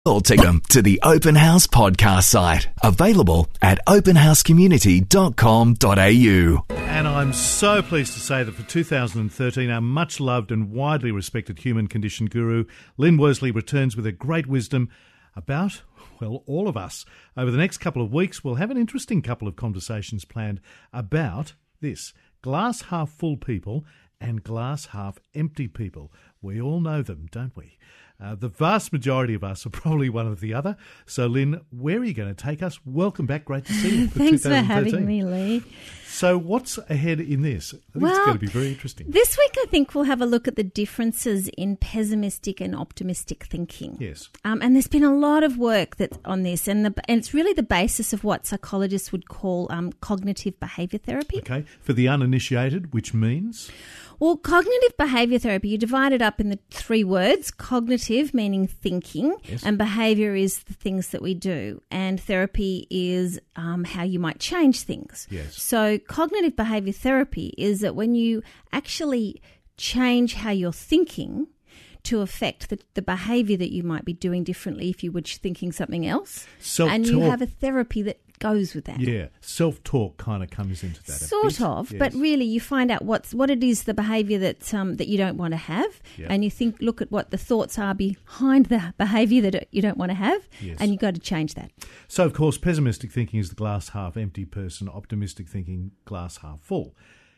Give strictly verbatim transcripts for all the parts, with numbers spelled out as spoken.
Or take them to the Open House podcast site, available at open house community dot com dot a u. And I'm so pleased to say that for two thousand thirteen, our much-loved and widely respected human condition guru, Lynn Worsley, returns with a great wisdom about, well, all of us. Over the next couple of weeks, we'll have an interesting couple of conversations planned about this: glass half full people and glass half empty people. We all know them, don't we? Uh, the vast majority of us are probably one or the other. So, Lynn, where are you going to take us? Welcome back. Great to see you. For Thanks for having me, Lee. So what's ahead in this? I think well, it's going to be very interesting. This week, I think we'll have a look at the differences in pessimistic and optimistic thinking. Yes. Um, and there's been a lot of work that's on this, and, the, and it's really the basis of what psychologists would call um, cognitive behaviour therapy. Okay. For the uninitiated, which means? Well, cognitive behaviour therapy, you divide it up in the three words: cognitive, meaning thinking, yes. and behaviour is the things that we do, and therapy is um, how you might change things. Yes. So cognitive behaviour therapy is that when you actually change how you're thinking to affect the, the behaviour that you might be doing differently if you were thinking something else, Self-talk. And you have a therapy that goes with that. Yeah, self-talk kind of comes into that. Sort of, yes. But really you find out what's what it is, the behaviour that um, that you don't want to have, yep. and you think, look at what the thoughts are behind the behaviour that you don't want to have, yes. and you've got to change that. So, of course, pessimistic thinking is the glass half empty person, optimistic thinking, glass half full.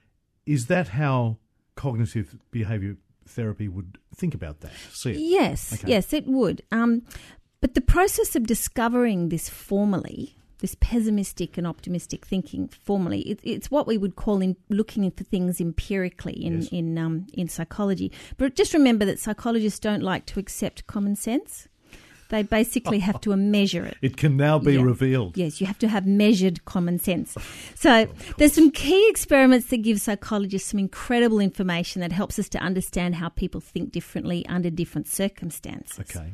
Is that how cognitive behaviour therapy would think about that? See it? Yes, okay. yes, it would. Um, but the process of discovering this formally, this pessimistic and optimistic thinking formally, it, it's what we would call in looking for things empirically in yes. in um, in psychology. But just remember that psychologists don't like to accept common sense. They basically have to measure it. It can now be yeah. revealed. Yes, you have to have measured common sense. So there's some key experiments that give psychologists some incredible information that helps us to understand how people think differently under different circumstances. Okay.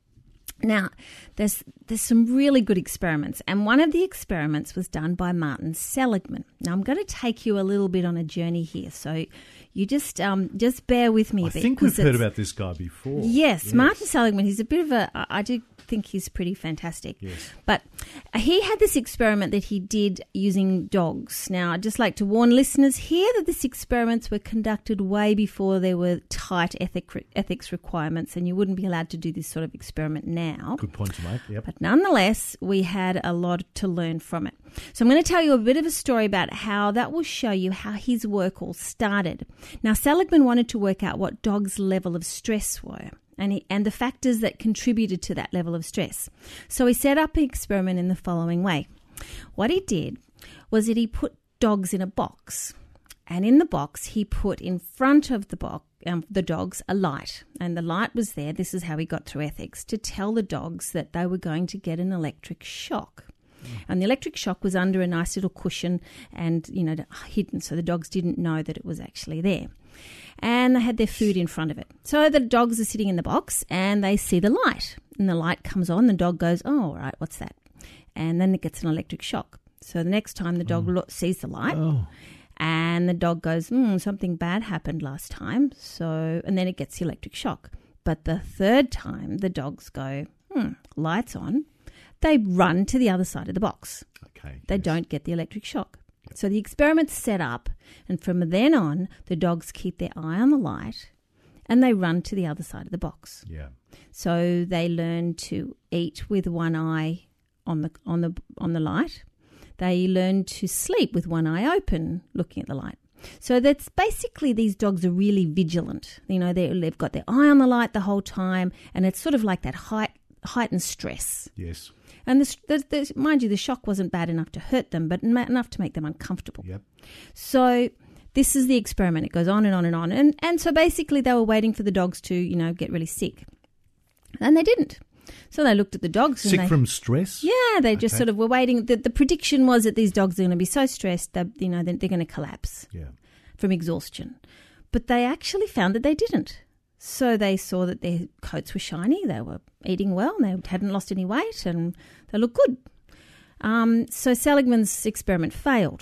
Now, there's there's some really good experiments, and one of the experiments was done by Martin Seligman. Now, I'm going to take you a little bit on a journey here, so you just um, just bear with me I a bit. I think we've heard about this guy before. Yes, yes, Martin Seligman, he's a bit of a, I do think he's pretty fantastic. Yes. But he had this experiment that he did using dogs. Now, I'd just like to warn listeners here that these experiments were conducted way before there were tight ethic, ethics requirements, and you wouldn't be allowed to do this sort of experiment now. Good point to make, yep. But nonetheless, we had a lot to learn from it. So I'm going to tell you a bit of a story about how that will show you how his work all started. Now, Seligman wanted to work out what dogs' level of stress were, and he, and the factors that contributed to that level of stress. So he set up an experiment in the following way. What he did was that he put dogs in a box, and in the box he put in front of the box um, the dogs a light, and the light was there. This is how he got through ethics, to tell the dogs that they were going to get an electric shock. And the electric shock was under a nice little cushion and, you know, hidden, so the dogs didn't know that it was actually there. And they had their food in front of it. So the dogs are sitting in the box and they see the light. And the light comes on, the dog goes, oh, all right, what's that? And then it gets an electric shock. So the next time the dog oh. lo- sees the light oh. and the dog goes, hmm, something bad happened last time. So, and then it gets the electric shock. But the third time the dogs go, hmm, lights on, they run to the other side of the box. Okay. They yes. don't get the electric shock. Yep. So the experiment's set up, and from then on, the dogs keep their eye on the light and they run to the other side of the box. Yeah. So they learn to eat with one eye on the on the on the light. They learn to sleep with one eye open, looking at the light. So that's basically, these dogs are really vigilant. You know, they've got their eye on the light the whole time, and it's sort of like that height, heightened stress. Yes. And the, the, the, mind you, the shock wasn't bad enough to hurt them, but enough to make them uncomfortable. Yep. So this is the experiment. It goes on and on and on. And, and so basically they were waiting for the dogs to, you know, get really sick. And they didn't. So they looked at the dogs. Sick and they, from stress? Yeah, they okay. just sort of were waiting. The, the prediction was that these dogs are going to be so stressed that, you know, they're, they're going to collapse yeah. from exhaustion. But they actually found that they didn't. So they saw that their coats were shiny, they were eating well, and they hadn't lost any weight, and they looked good. Um, so Seligman's experiment failed.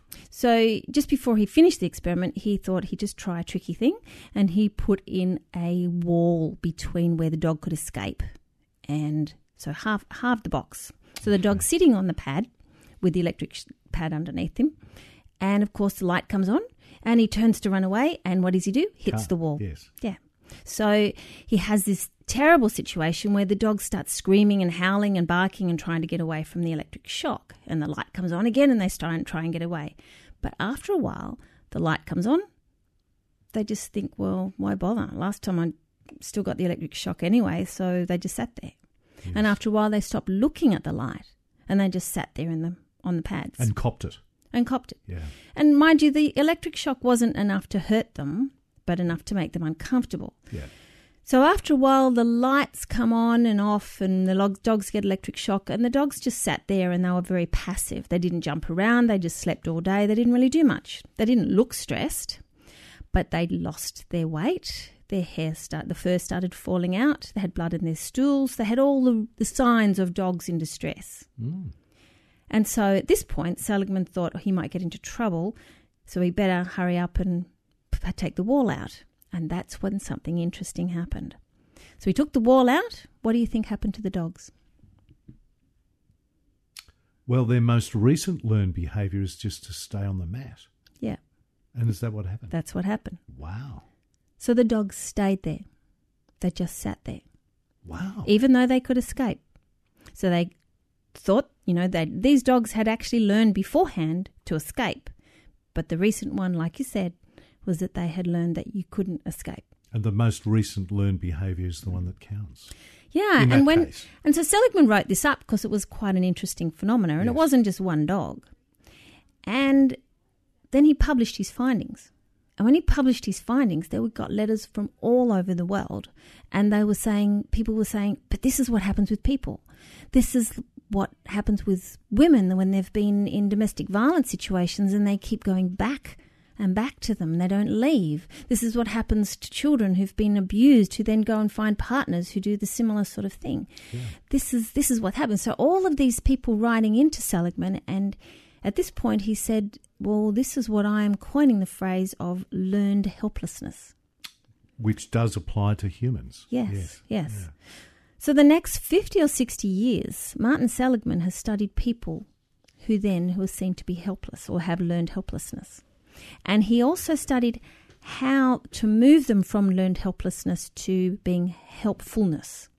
So just before he finished the experiment, he thought he'd just try a tricky thing, and he put in a wall between where the dog could escape and so half halved the box. So the dog's sitting on the pad with the electric sh- pad underneath him, and of course the light comes on, and he turns to run away, and what does he do? Hits Car. the wall. Yes. Yeah. So he has this terrible situation where the dog starts screaming and howling and barking and trying to get away from the electric shock, and the light comes on again, and they start and try and get away. But after a while, the light comes on. They just think, well, why bother? Last time I still got the electric shock anyway, so they just sat there. Yes. And after a while, they stopped looking at the light, and they just sat there in the on the pads And copped it. and copped it. Yeah. And mind you, the electric shock wasn't enough to hurt them, but enough to make them uncomfortable. Yeah. So after a while, the lights come on and off, and the log- dogs get electric shock, and the dogs just sat there and they were very passive. They didn't jump around. They just slept all day. They didn't really do much. They didn't look stressed, but they lost their weight. Their hair start, the fur started falling out. They had blood in their stools. They had all the, the signs of dogs in distress. Mm. And so at this point, Seligman thought he might get into trouble, so he better hurry up and p- take the wall out. And that's when something interesting happened. So he took the wall out. What do you think happened to the dogs? Well, their most recent learned behaviour is just to stay on the mat. Yeah, And is that what happened? that's what happened. Wow. So the dogs stayed there. They just sat there, Wow. even though they could escape. So they thought, you know, that these dogs had actually learned beforehand to escape. But the recent one, like you said, was that they had learned that you couldn't escape. And the most recent learned behaviour is the one that counts. Yeah, In that and when case. and so Seligman wrote this up because it was quite an interesting phenomena, and Yes. it wasn't just one dog. And then he published his findings. And when he published his findings, there we got letters from all over the world, and they were saying, people were saying, but this is what happens with people. This is what happens with women when they've been in domestic violence situations and they keep going back and back to them. They don't leave. This is what happens to children who've been abused, who then go and find partners who do the similar sort of thing. Yeah. This is this is what happens. So all of these people writing into Seligman, and at this point he said, well, this is what I am coining the phrase of learned helplessness. Which does apply to humans. Yes, Yes. yes. Yeah. So the next fifty or sixty years, Martin Seligman has studied people who then who are seen to be helpless or have learned helplessness. And he also studied how to move them from learned helplessness to being helpfulness.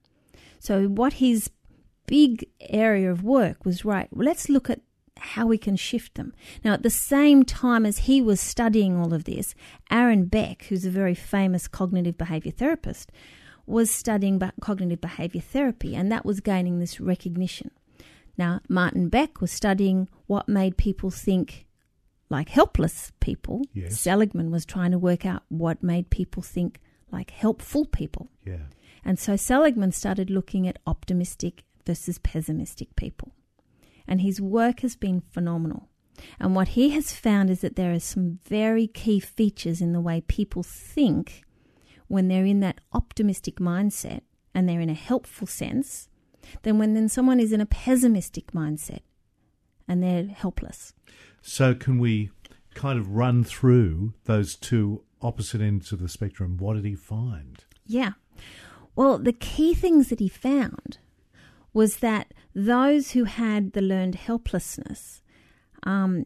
So what his big area of work was, right, well, let's look at how we can shift them. Now, at the same time as he was studying all of this, Aaron Beck, who's a very famous cognitive behavior therapist, was studying ba- cognitive behavior therapy, and that was gaining this recognition. Now, Martin Beck was studying what made people think like helpless people. Yes. Seligman was trying to work out what made people think like helpful people. Yeah. And so Seligman started looking at optimistic versus pessimistic people. And his work has been phenomenal. And what he has found is that there are some very key features in the way people think when they're in that optimistic mindset and they're in a helpful sense than when then someone is in a pessimistic mindset and they're helpless. So can we kind of run through those two opposite ends of the spectrum? What did he find? Yeah. Well, the key things that he found was that those who had the learned helplessness um,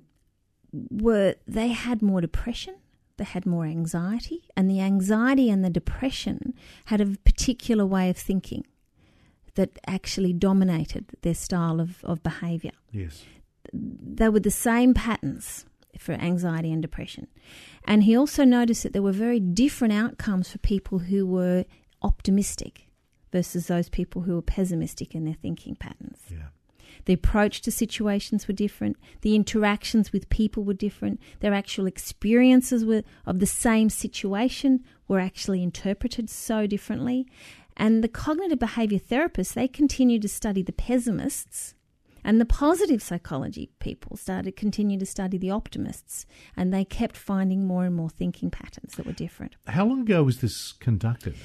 were, they had more depression, they had more anxiety, and the anxiety and the depression had a particular way of thinking that actually dominated their style of, of behaviour. Yes. They were the same patterns for anxiety and depression. And he also noticed that there were very different outcomes for people who were optimistic versus those people who were pessimistic in their thinking patterns. Yeah. The approach to situations were different. The interactions with people were different. Their actual experiences were of the same situation were actually interpreted so differently. And the cognitive behavior therapists, they continued to study the pessimists, and the positive psychology people started continue to study the optimists, and they kept finding more and more thinking patterns that were different. How long ago was this conducted?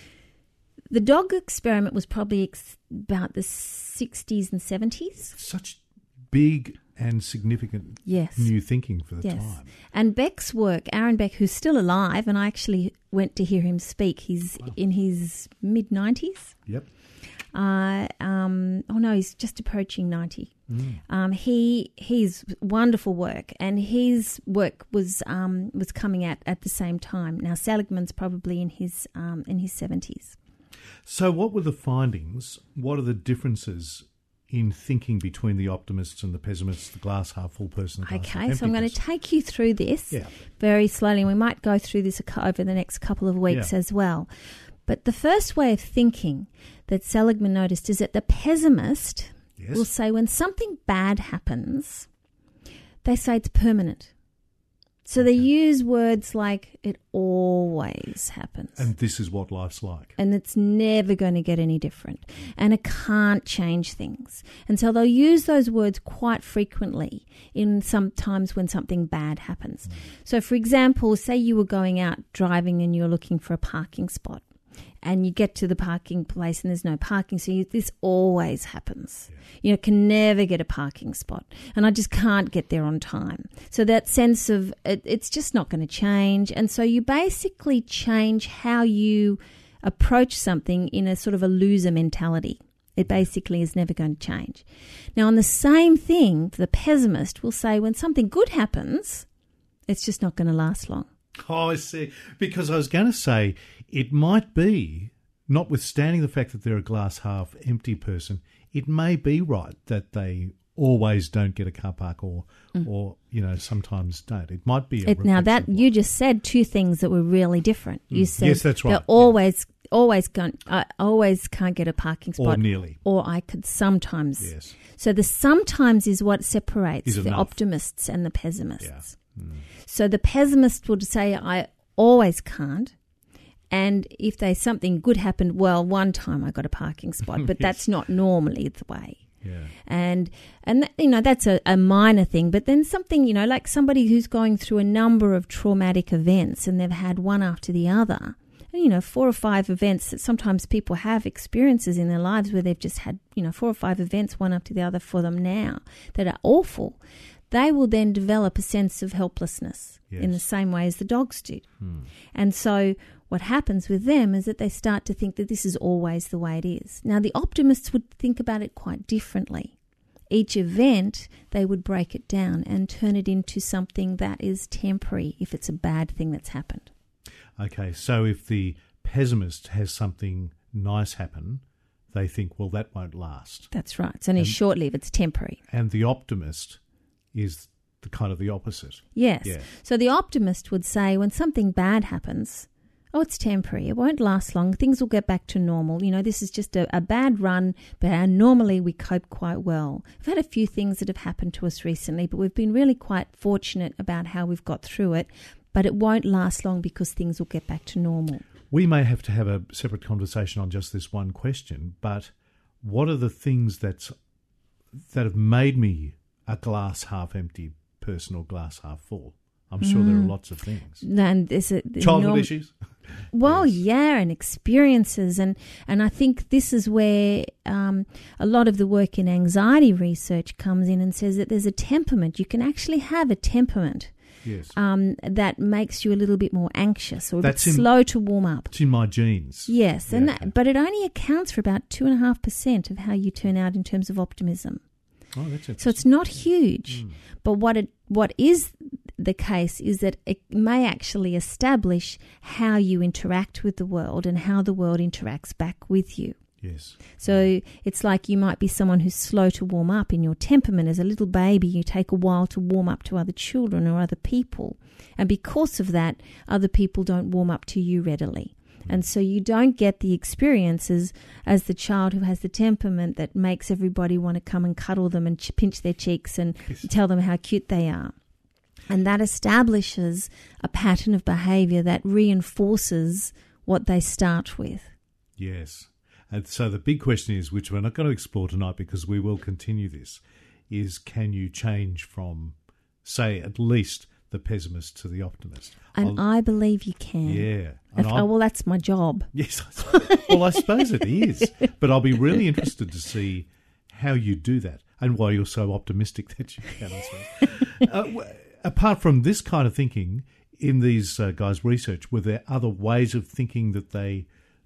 The dog experiment was probably ex- about the sixties and seventies. Such big and significant Yes. new thinking for the Yes. time. And Beck's work, Aaron Beck, who's still alive, and I actually went to hear him speak. He's Wow. in his mid-nineties. Yep. Uh, um, oh no, he's just approaching ninety. Mm. Um, he he's wonderful work, and his work was um, was coming out at the same time. Now Seligman's probably in his um, in his seventies. So, what were the findings? What are the differences in thinking between the optimists and the pessimists, the glass half full person? The glass half Okay, empty so I'm going to person? take you through this Yeah. very slowly. We might go through this a cou- over the next couple of weeks Yeah. as well. But the first way of thinking that Seligman noticed is that the pessimist Yes. will say when something bad happens, they say it's permanent. So they Okay. use words like it always happens. And this is what life's like. And it's never going to get any different. And it can't change things. And so they'll use those words quite frequently in sometimes when something bad happens. Mm. So, for example, say you were going out driving and you're looking for a parking spot. And you get to the parking place and there's no parking. So you, this always happens. Yeah. You know, can never get a parking spot. And I just can't get there on time. So that sense of it, it's just not going to change. And so you basically change how you approach something in a sort of a loser mentality. It basically is never going to change. Now, on the same thing, the pessimist will say when something good happens, it's just not going to last long. Oh, I see. Because I was going to say, it might be, notwithstanding the fact that they're a glass half empty person, it may be right that they always don't get a car park or, mm. or you know, sometimes don't. It might be a it, now that reflection of you life. just said two things that were really different. You Mm. said Yes, that's right. they're always, always can't, I always can't get a parking spot, Or nearly. or I could sometimes. Yes. So the sometimes is what separates Is the enough. optimists and the pessimists. Yeah. Mm. So the pessimist would say, I always can't. And if there's something good happened, well, one time I got a parking spot, but Yes. that's not normally the way. Yeah. And, and that, you know, that's a, a minor thing. But then something, you know, like somebody who's going through a number of traumatic events and they've had one after the other, and, you know, four or five events that sometimes people have experiences in their lives where they've just had, you know, four or five events, one after the other for them now that are awful. They will then develop a sense of helplessness Yes. in the same way as the dogs do. Hmm. And so what happens with them is that they start to think that this is always the way it is. Now, the optimists would think about it quite differently. Each event, they would break it down and turn it into something that is temporary if it's a bad thing that's happened. Okay, so if the pessimist has something nice happen, they think, well, that won't last. That's right. It's only And- short-lived. It's temporary. And the optimist is the kind of the opposite. Yes. Yeah. So the optimist would say when something bad happens, oh, it's temporary. It won't last long. Things will get back to normal. You know, this is just a, a bad run, but uh, normally we cope quite well. We've had a few things that have happened to us recently, but we've been really quite fortunate about how we've got through it. But it won't last long because things will get back to normal. We may have to have a separate conversation on just this one question, but what are the things that's, that have made me a glass half empty person or glass half full? I'm sure there are lots of things. And there's a, the Childhood norm- issues? Well, Yes. yeah, and experiences. And, and I think this is where um, a lot of the work in anxiety research comes in and says that there's a temperament. You can actually have a temperament Yes. um, that makes you a little bit more anxious or a That's bit in- slow to warm up. It's in my genes. Yes, Yeah, and okay. that, but it only accounts for about two and a half percent of how you turn out in terms of optimism. Oh, that's interesting. So it's not huge, Mm. but what it what is the case is that it may actually establish how you interact with the world and how the world interacts back with you. Yes. So it's like you might be someone who's slow to warm up in your temperament. As a little baby, you take a while to warm up to other children or other people. And because of that, other people don't warm up to you readily. And so you don't get the experiences as the child who has the temperament that makes everybody want to come and cuddle them and ch- pinch their cheeks and Yes. tell them how cute they are. And that establishes a pattern of behaviour that reinforces what they start with. Yes. And so the big question is, which we're not going to explore tonight because we will continue this, is can you change from, say, at least the pessimist to the optimist? And I'll- I believe you can. Yeah. If, And oh, I'm- well, that's my job. Yes. Well, I suppose it is. But I'll be really interested to see how you do that and why you're so optimistic that you can, I suppose. uh, w- apart from this kind of thinking, in these uh, guys' research, were there other ways of thinking that they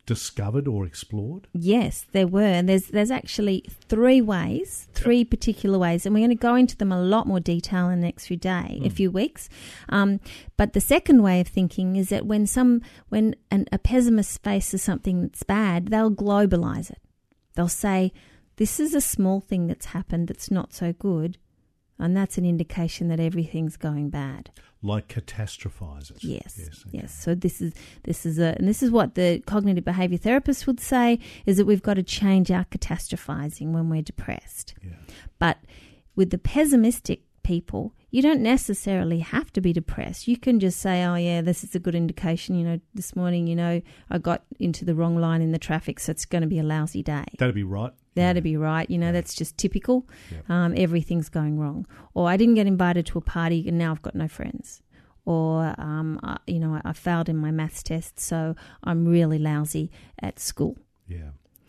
discovered or explored? Yes, there were. And there's there's actually three ways, three yep. particular ways, and we're going to go into them a lot more detail in the next few days, mm. a few weeks. Um, but the second way of thinking is that when some when an, a pessimist faces something that's bad, they'll globalize it. They'll say, "This is a small thing that's happened that's not so good," and that's an indication that everything's going bad. Like catastrophize it. Yes, yes. Okay. yes. So this is this is a and this is what the cognitive behaviour therapists would say, is that we've got to change our catastrophizing when we're depressed. Yeah. But with the pessimistic people, you don't necessarily have to be depressed. You can just say, "Oh yeah, this is a good indication. You know, this morning, you know, I got into the wrong line in the traffic, so it's going to be a lousy day." That'd be right. That'd yeah. be right. You know, yeah. that's just typical. Yep. Um, everything's going wrong. Or I didn't get invited to a party and now I've got no friends. Or, um, I, you know, I, I failed in my maths test, so I'm really lousy at school. Yeah.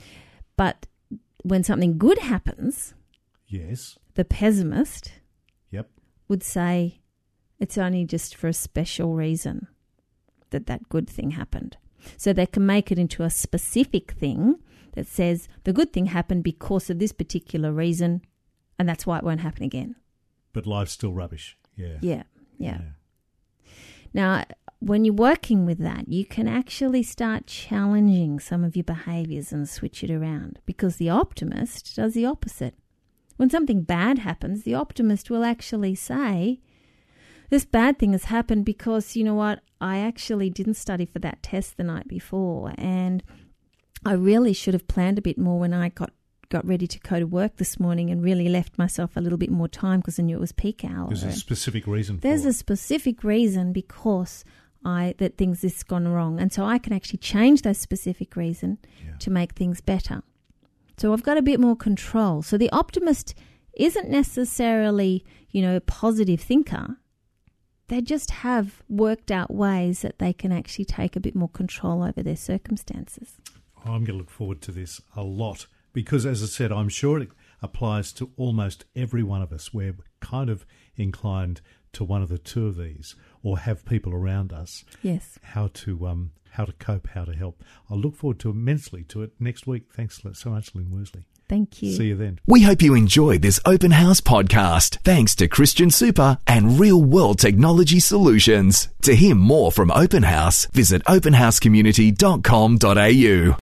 But when something good happens, yes, the pessimist yep. would say it's only just for a special reason that that good thing happened. So they can make it into a specific thing that says the good thing happened because of this particular reason, and that's why it won't happen again. But life's still rubbish. Yeah. Yeah, yeah. yeah. Now, when you're working with that, you can actually start challenging some of your behaviours and switch it around, because the optimist does the opposite. When something bad happens, the optimist will actually say, this bad thing has happened because, you know what, I actually didn't study for that test the night before, and I really should have planned a bit more when I got, got ready to go to work this morning and really left myself a little bit more time because I knew it was peak hour. There's a specific reason for There's it. a specific reason because I that things this gone wrong. And so I can actually change that specific reason yeah. to make things better. So I've got a bit more control. So the optimist isn't necessarily, you know, a positive thinker. They just have worked out ways that they can actually take a bit more control over their circumstances. I'm going to look forward to this a lot because, as I said, I'm sure it applies to almost every one of us. We're kind of inclined to one of the two of these, or have people around us. Yes. How to um how to cope, how to help. I look forward to immensely to it next week. Thanks so much, Lynn Worsley. Thank you. See you then. We hope you enjoyed this Open House podcast, thanks to Christian Super and Real World Technology Solutions. To hear more from Open House, visit open house community dot com dot a u.